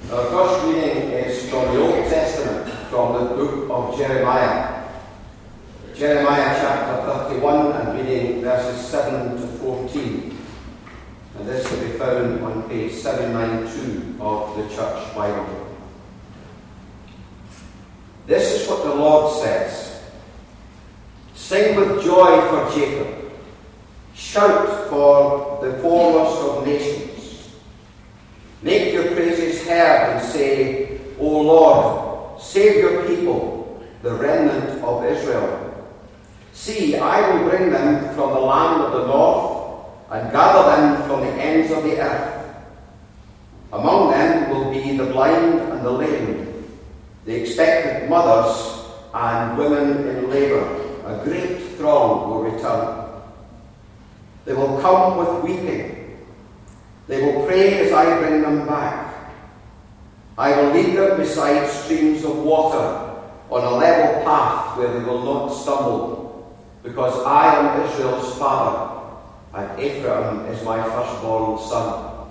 Our first reading is from the Old Testament, from the book of Jeremiah. Jeremiah chapter 31 and reading verses 7 to 14. And this will be found on page 792 of the Church Bible. This is what the Lord says. Sing with joy for Jacob. Shout for the foremost of nations. Make your praises heard and say, O Lord, save your people, the remnant of Israel. See, I will bring them from the land of the north and gather them from the ends of the earth. Among them will be the blind and the lame, the expectant mothers and women in labour. A great throng will return. They will come with weeping. They will pray as I bring them back. I will lead them beside streams of water on a level path where they will not stumble, because I am Israel's father, and Ephraim is my firstborn son.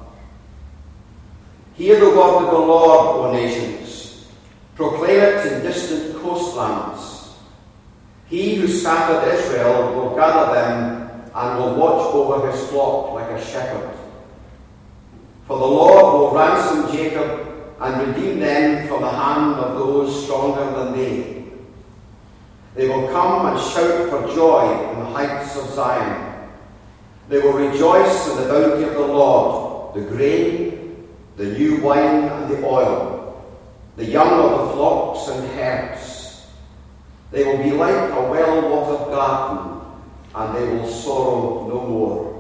Hear the word of the Lord, O nations. Proclaim it in distant coastlands. He who scattered Israel will gather them and will watch over his flock like a shepherd. For the Lord will ransom Jacob and redeem them from the hand of those stronger than they. They will come and shout for joy on the heights of Zion. They will rejoice in the bounty of the Lord, the grain, the new wine and the oil, the young of the flocks and herds. They will be like a well-watered garden, and they will sorrow no more.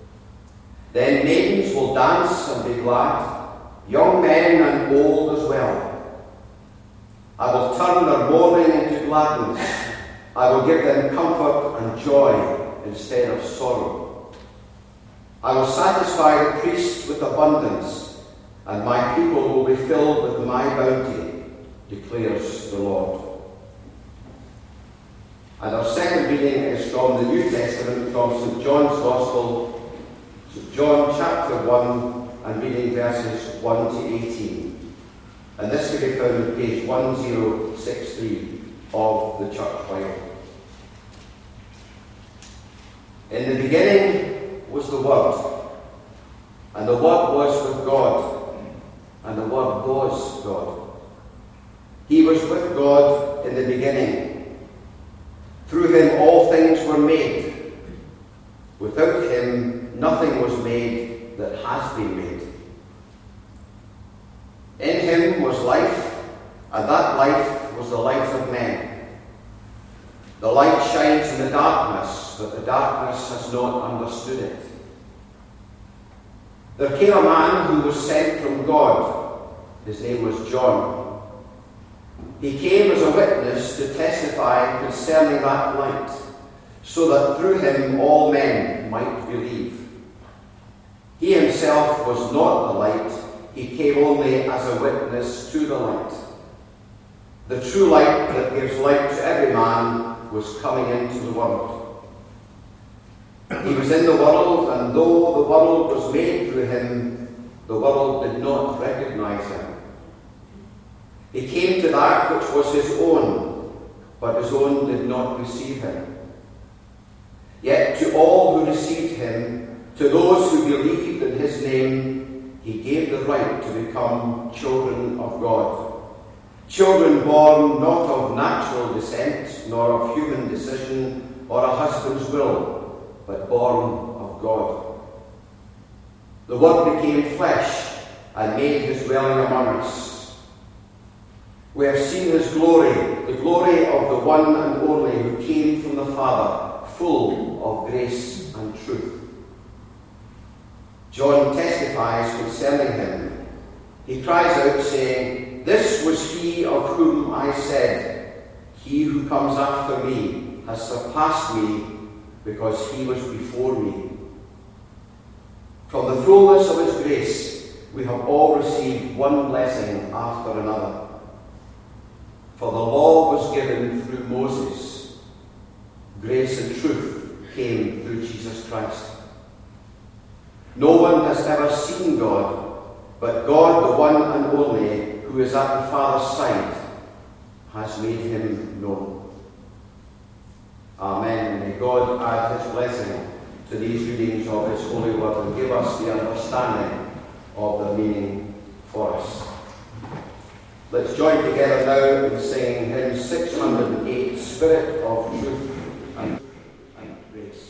Then maidens will dance and be glad, young men and old as well. I will turn their mourning into gladness. I will give them comfort and joy instead of sorrow. I will satisfy the priests with abundance, and my people will be filled with my bounty, declares the Lord. And our second reading is from the New Testament, from St. John's Gospel, St. John chapter 1, and reading verses 1 to 18. And this can be found on page 1063 of the Church Bible. In the beginning was the Word, and the Word was with God, and the Word was God. He was with God in the beginning. Through him all things were made. Without him nothing was made that has been made. In him was life, and that life was the light of men. The light shines in the darkness, but the darkness has not understood it. There came a man who was sent from God. His name was John. He came as a witness to testify concerning that light, so that through him all men might believe. He himself was not the light. He came only as a witness to the light. The true light that gives light to every man was coming into the world. He was in the world, and though the world was made through him, the world did not recognize him. He came to that which was his own, but his own did not receive him. Yet to all who received him, to those who believed in his name, he gave the right to become children of God. Children born not of natural descent, nor of human decision, or a husband's will, but born of God. The Word became flesh and made his dwelling among us. We have seen his glory, the glory of the one and only who came from the Father, full of grace and truth. John testifies concerning him. He cries out, saying, "This was he of whom I said, he who comes after me has surpassed me, because he was before me." From the fullness of his grace, we have all received one blessing after another. For the law was given through Moses. Grace and truth came through Jesus Christ. No one has ever seen God, but God, the one and only, who is at the Father's side, has made him known. Amen. May God add his blessing to these readings of his holy word and give us the understanding of the meaning for us. Let's join together now in singing hymn 608, Spirit of Truth and Grace.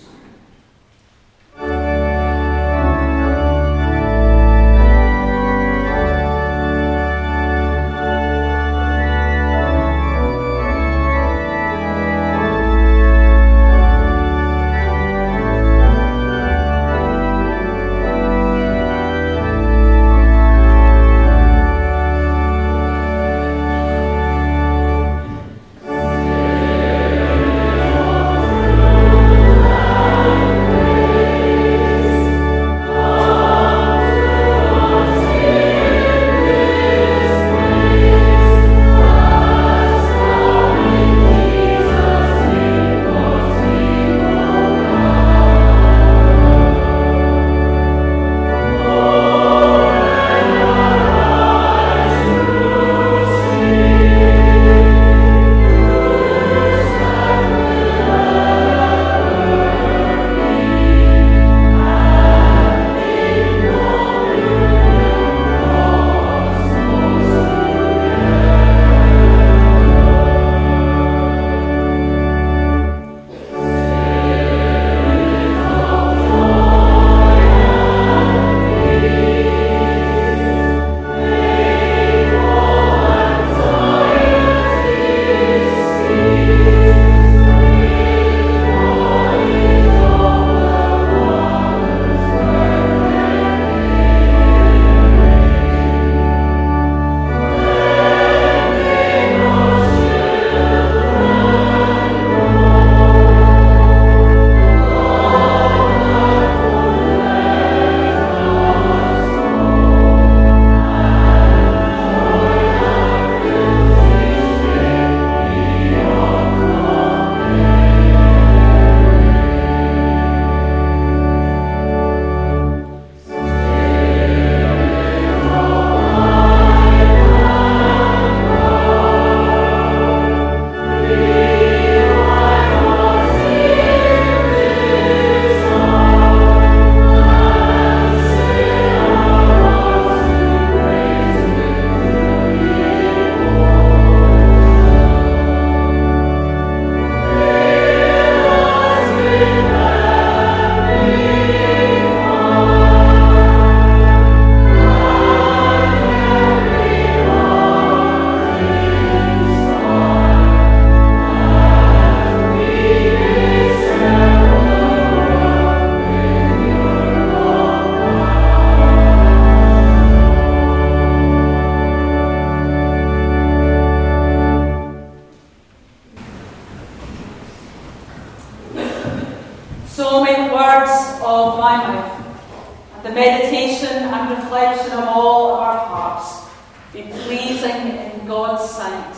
So may the words of my mouth and the meditation and reflection of all our hearts be pleasing in God's sight,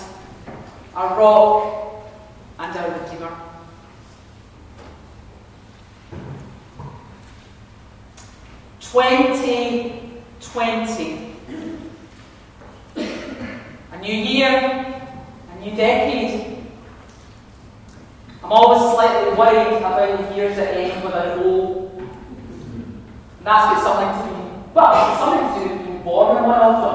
our rock and our Redeemer. "2020. A new year, a new decade. I'm always slightly worried about the years that end with an O. And that's got something to do with being born in one of them.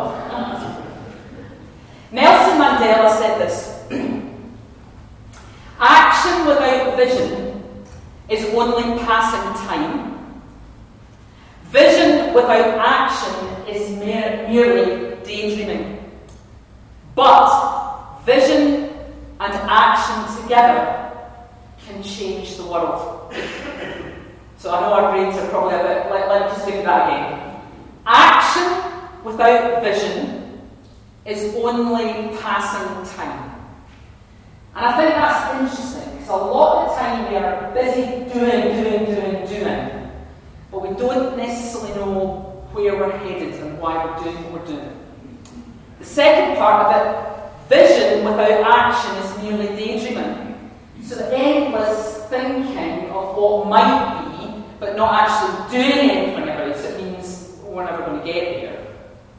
Nelson Mandela said this: "Action without vision is only passing time. Vision without action is merely daydreaming. But vision and action together can change the world." So I know our brains are probably a bit, let me just give you that again. Action without vision is only passing time. And I think that's interesting, because a lot of the time we are busy doing, but we don't necessarily know where we're headed and why we're doing what we're doing. The second part of it, vision without action is merely daydreaming. So the endless thinking of what might be, but not actually doing anything about it, means we're never going to get there.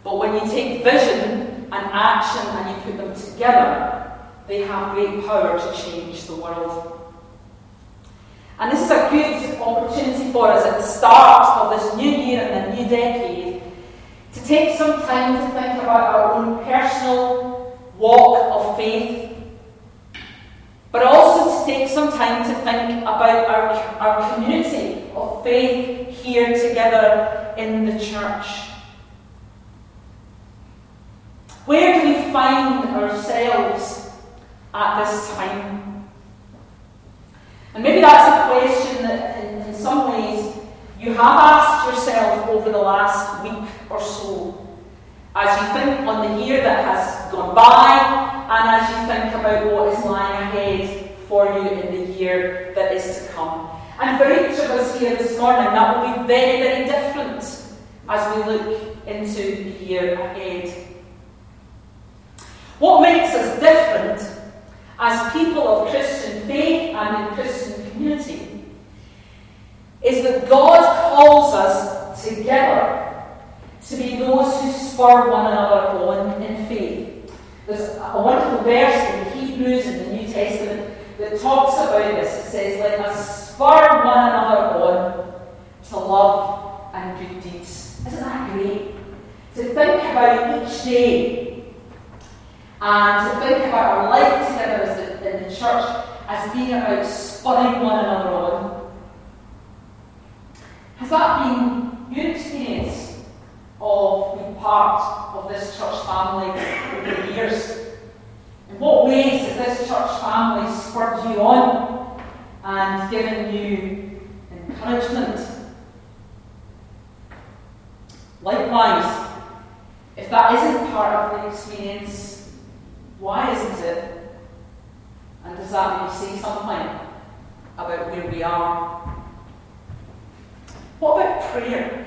But when you take vision and action and you put them together, they have great power to change the world. And this is a good opportunity for us at the start of this new year and the new decade to take some time to think about our own personal walk of faith, but also to take some time to think about our community of faith here together in the church. Where do we find ourselves at this time? And maybe that's a question that in some ways you have asked yourself over the last week or so, as you think on the year that has gone by, and as you think about what is lying ahead for you in the year that is to come. And for each of us here this morning, that will be very, very different as we look into the year ahead. What makes us different as people of Christian faith and in Christian community is that God calls us together to be those who spur one another on in faith. There's a wonderful verse in Hebrews in the New Testament that talks about this. It says, "Let us spur one another on to love and good deeds." Isn't that great? To think about each day and to think about our life together in the church as being about spurring one another on. Has that been your experience of being part of this church family over the years? In what ways has this church family spurred you on and given you encouragement? Likewise, if that isn't part of the experience, why isn't it? And does that maybe say something about where we are? What about prayer?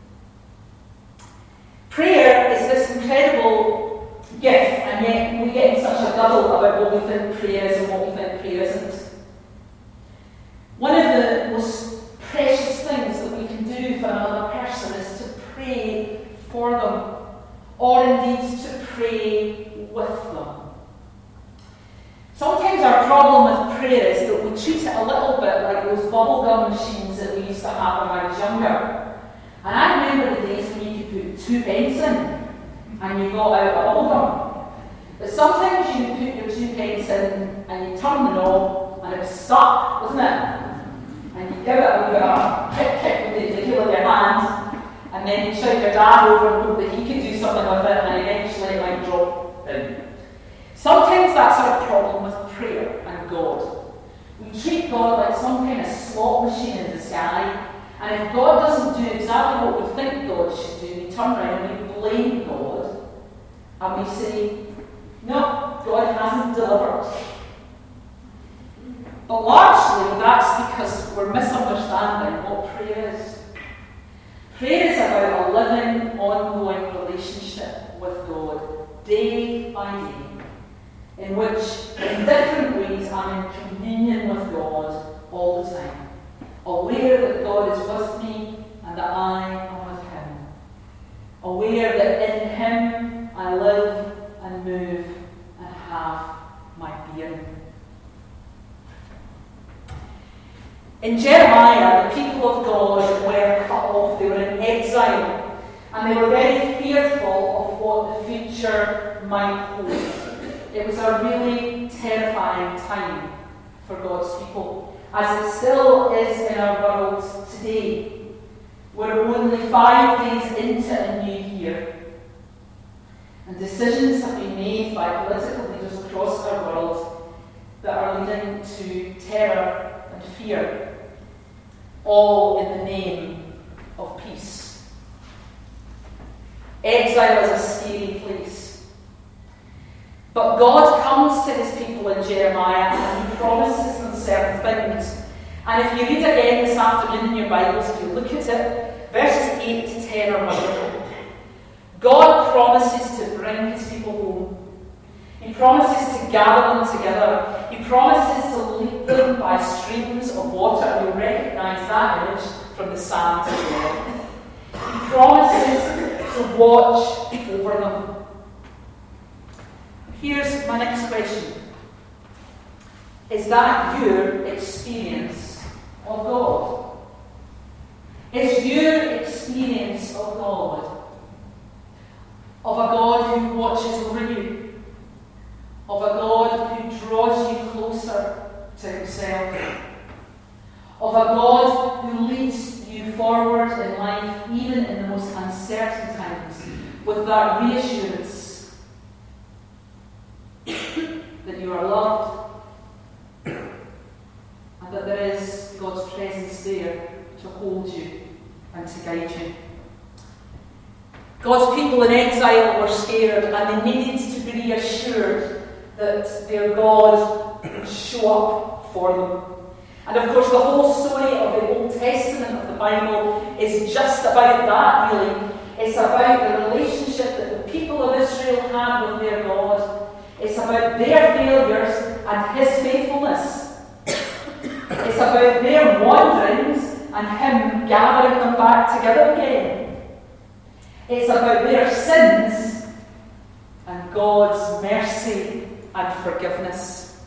Prayer is this incredible gift, and yet we get in such a guddle about what we think prayer is and what we think prayer isn't. One of the most precious things that we can do for another person is to pray for them, or indeed to pray with them. Sometimes our problem with prayer is that we treat it a little bit like those bubblegum machines that we used to have when I was younger. And I remember the days when you could put 2 pence in and you got out a bubblegum. But sometimes you would put your 2 pence in and you turn the knob and it was stuck, wasn't it? And you give it a bit of kick with the heel of your hand, and then you shout your dad over and hope that he could do something with it, and eventually it might drop in. Sometimes that's our problem with prayer and God. We treat God like some kind of slot machine in the sky, and if God doesn't do exactly what we think God should do, we turn around and we blame God, and we say, no, God hasn't delivered. But largely that's because we're misunderstanding what prayer is. Prayer is about a living, ongoing relationship with God, day by day, in which, in different ways, I'm in communion with God all the time, aware that God is with me and that I am with Him, aware that in Him I live and move and have my being. In Jeremiah, the people of God were cut off, they were in exile, and they were very fearful of what the future might hold. It was a really terrifying time for God's people, as it still is in our world today. We're only 5 days into a new year, and decisions have been made by political leaders across our world that are leading to terror and fear, all in the name of peace. Exile is a scary place. But God comes to His people in Jeremiah and He promises them certain things. And if you read again this afternoon in your Bibles, if you look at it, verses 8 to 10 are wonderful. God promises to bring His people home. He promises to gather them together. He promises to lead them by streams of water. And you'll recognise that image from the Psalms as well. He promises to to watch over them. Here's my next question. Is that your experience of God? Is your experience of God, of a God who watches over you, of a God who draws you closer to himself, of a God who leads you forward in life, even in the most uncertain times, with that reassurance that you are loved and that there is God's presence there to hold you and to guide you. God's people in exile were scared and they needed to be reassured that their God would show up for them. And of course the whole story of the Old Testament of the Bible is just about that, really. It's about the relationship that the people of Israel had with their God. It's about their failures and his faithfulness. It's about their wanderings and him gathering them back together again. It's about their sins and God's mercy and forgiveness.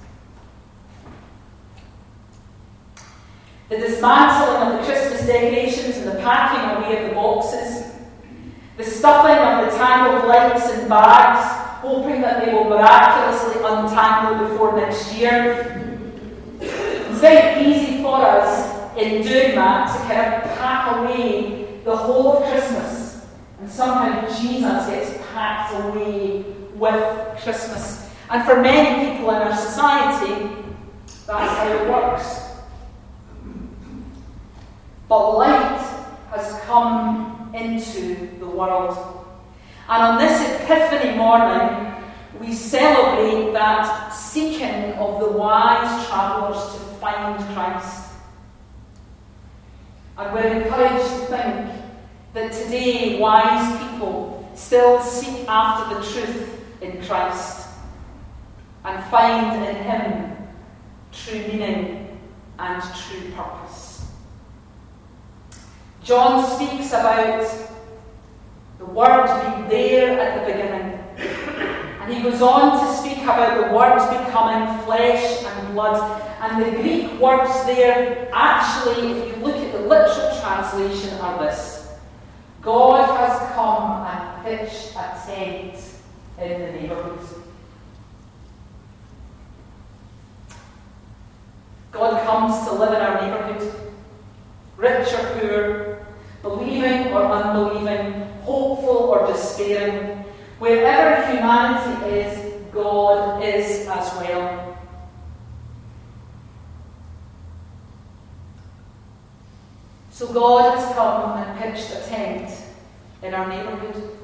The dismantling of the Christmas decorations and the packing away of the boxes, the stuffing of the tangled lights in bags, hoping that they will miraculously untangle before next year. It's very easy for us in doing that to kind of pack away the whole of Christmas, and somehow Jesus gets packed away with Christmas. And for many people in our society, that's how it works. But light has come into the world. And on this Epiphany morning, we celebrate that seeking of the wise travellers to find Christ. And we're encouraged to think that today wise people still seek after the truth in Christ and find in him true meaning and true purpose. John speaks about the Word being there at the beginning. And he goes on to speak about the Word becoming flesh and blood. And the Greek words there, actually, if you look at the literal translation, are this: God has come and pitched a tent in the neighbourhood. God comes to live in our neighbourhood, rich or poor, believing or unbelieving, hopeful or despairing. Wherever humanity is, God is as well. So God has come and pitched a tent in our neighbourhood.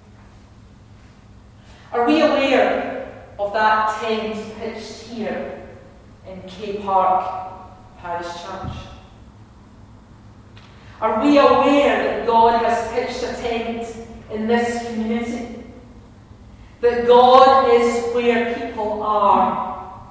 Are we aware of that tent pitched here in K Park Parish Church? Are we aware that God has pitched a tent in this community? That God is where people are?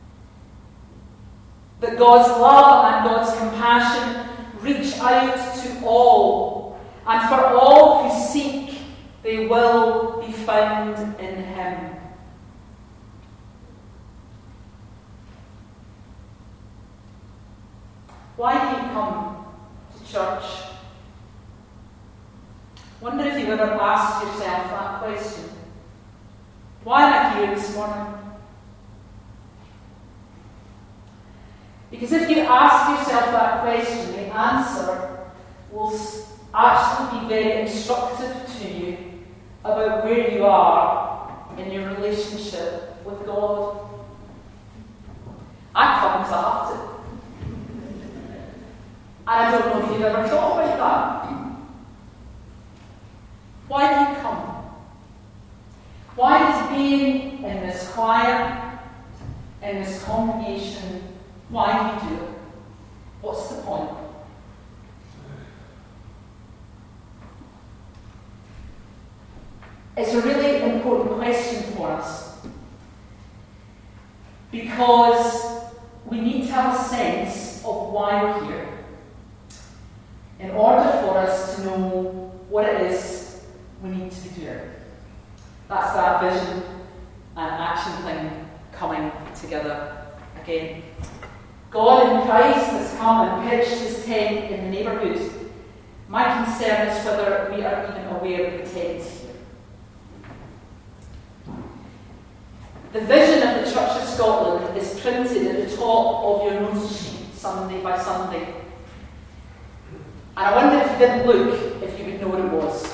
That God's love and God's compassion reach out to all, and for all who seek, they will be found in him. Why do you come to church? Wonder if you've ever asked yourself that question. Why am I here this morning? Because if you ask yourself that question, the answer will actually be very instructive to you about where you are in your relationship with God. I come because I have to. And I don't know if you've ever thought about that. Why do you come? Why does being in this choir, in this congregation, why do you do it? What's the point? It's a really important question for us, because we need to have a sense of why we're here in order for us to know what it is we need That's that vision and action thing coming together again. God in Christ has come and pitched his tent in the neighbourhood. My concern is whether we are even aware of the tent here. The vision of the Church of Scotland is printed at the top of your notice sheet Sunday by Sunday. And I wonder if you didn't look, if you would know what it was.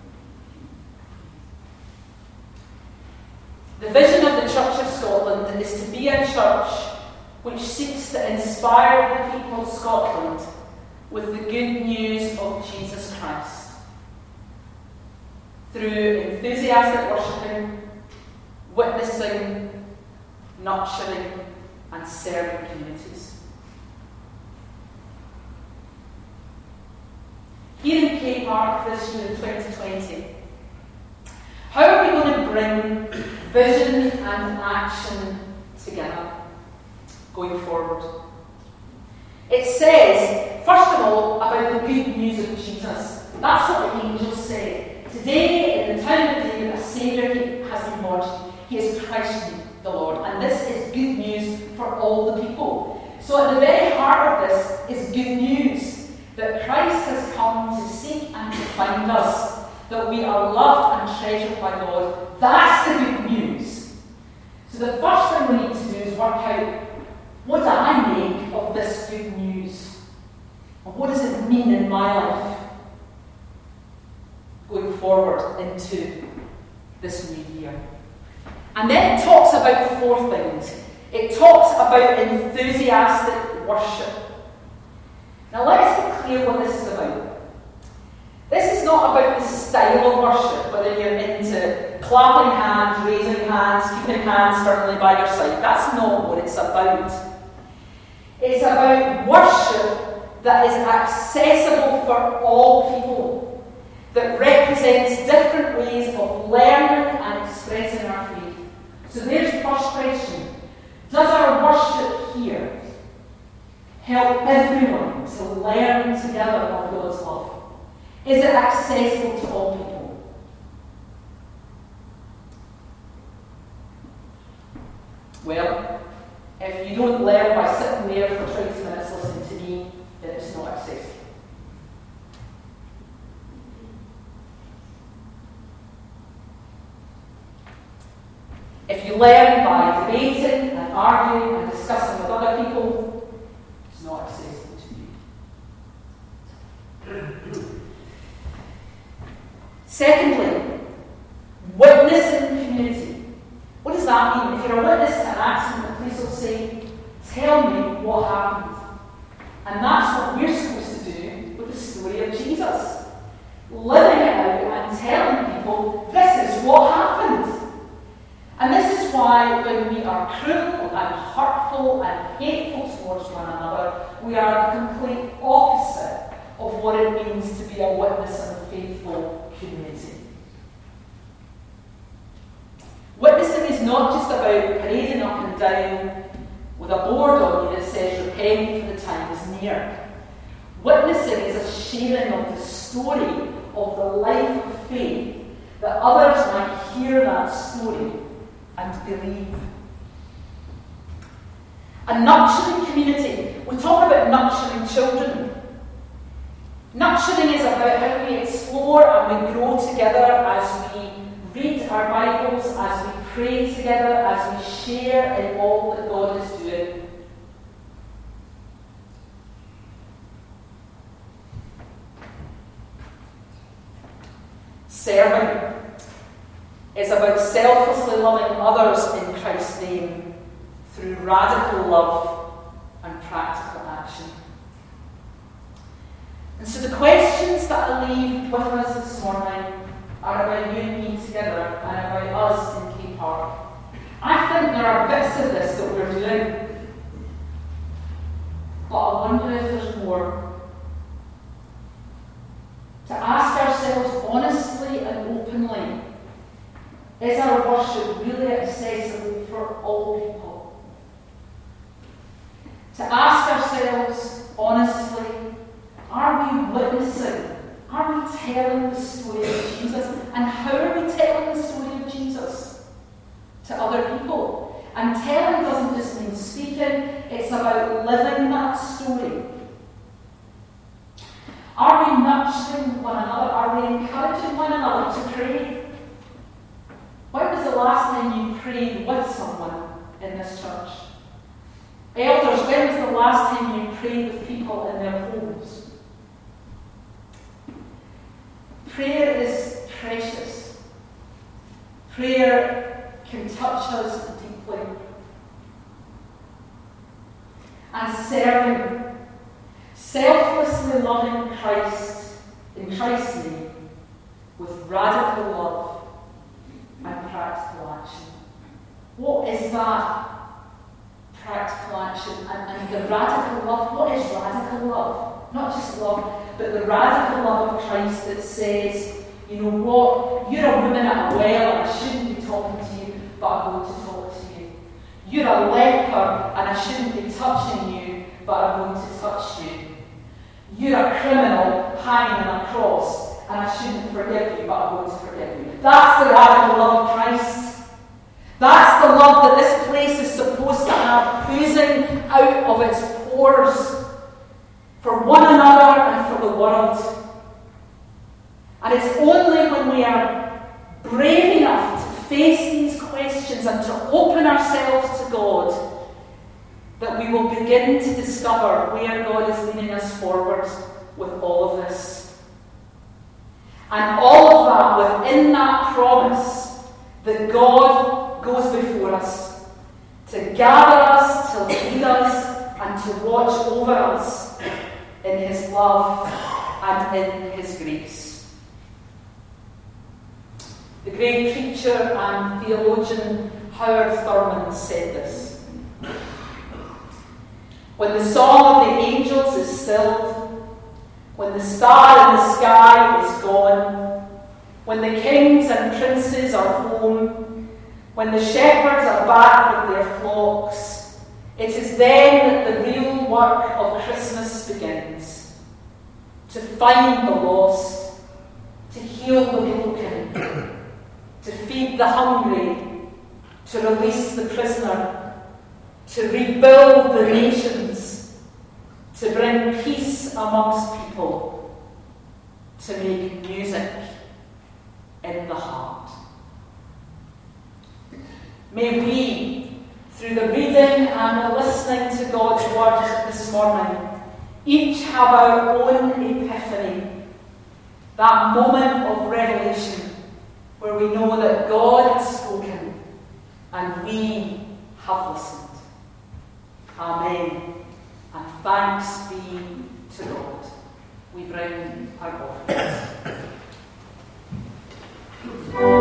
The vision of the Church of Scotland is to be a church which seeks to inspire the people of Scotland with the good news of Jesus Christ through enthusiastic worshipping, witnessing, nurturing, and serving communities. Here in K Park this year in 2020, how are we going to bring vision and action together going forward? It says, first of all, about the good news of Jesus. That's what the angels say. Today, in the town of David, a Saviour has been born. He is Christ the Lord. And this is good news for all the people. So at the very heart of this is good news that Christ has come to seek and to find us, that we are loved and treasured by God. That's the good news. So the first thing we need to do is work out, what do I make of this good news? And what does it mean in my life going forward into this new year? And then it talks about four things. It talks about enthusiastic worship. Now let's be clear what this is about. This is not about the style of worship, whether you're into clapping hands, raising hands, keeping hands firmly by your side. That's not what it's about. It's about worship that is accessible for all people, that represents different ways of learning and expressing our faith. So there's the first question. Does our worship here help everyone to learn together of God's love? Is it accessible to all people? Well, if you don't learn by sitting there for 20 minutes listening to me, then it's not accessible. If you learn by debating and arguing and discussing with other people, it's not accessible to you. Secondly, witnessing community. What does that mean? If you're a witness to an accident, the police will say, tell me what happened. And that's what we're supposed to do with the story of Jesus. Living it out and telling people, this is what happened. And this is why when we are cruel and hurtful and hateful towards one another, we are the complete opposite of what it means to be a witness and a faithful community. Witnessing is not just about parading up and down with a board on you that says repent for the time is near. Witnessing is a sharing of the story of the life of faith, that others might hear that story and believe. A nurturing community. We talk about nurturing children. Nurturing is about how we explore and we grow together as we read our Bibles, as we pray together, as we share in all that God is doing. Serving is about selflessly loving others in Christ's name through radical love and practical action. And so the questions that I leave with us this morning are about you and me together and about us in K Park. I think there are bits of this that we're doing, but I wonder if there's more. To ask ourselves honestly and openly, is our worship really accessible for all people? To ask ourselves honestly, are we witnessing? Are we telling the story of Jesus? And how are we telling the story of Jesus? last time you prayed with someone in this church? Elders, when was the last time you prayed with people in their homes? Prayer is precious. Prayer can touch us deeply. And serving, selflessly loving Christ in Christ's name with radical love and practical action. What is that practical action? And the radical love, what is radical love? Not just love, but the radical love of Christ that says, you know what, you're a woman at a well and I shouldn't be talking to you, but I'm going to talk to you. You're a leper and I shouldn't be touching you, but I'm going to touch you. You're a criminal hanging on a cross and I shouldn't forgive you, but I'm going to forgive you. That's the radical love of Christ. That's the love that this place is supposed to have oozing out of its pores for one another and for the world. And it's only when we are brave enough to face these questions and to open ourselves to God that we will begin to discover where God is leading us forward with all of this. And all of that within that promise that God goes before us to gather us, to lead us, and to watch over us in His love and in His grace. The great preacher and theologian Howard Thurman said this: when the song of the angels is stilled, when the star in the sky is gone, when the kings and princes are home, when the shepherds are back with their flocks, it is then that the real work of Christmas begins. To find the lost, to heal the broken, to feed the hungry, to release the prisoner, to rebuild the nations, to bring peace amongst people, to make music in the heart. May we, through the reading and the listening to God's word this morning, each have our own epiphany, that moment of revelation where we know that God has spoken and we have listened. Amen. And thanks be to God. We bring our offerings.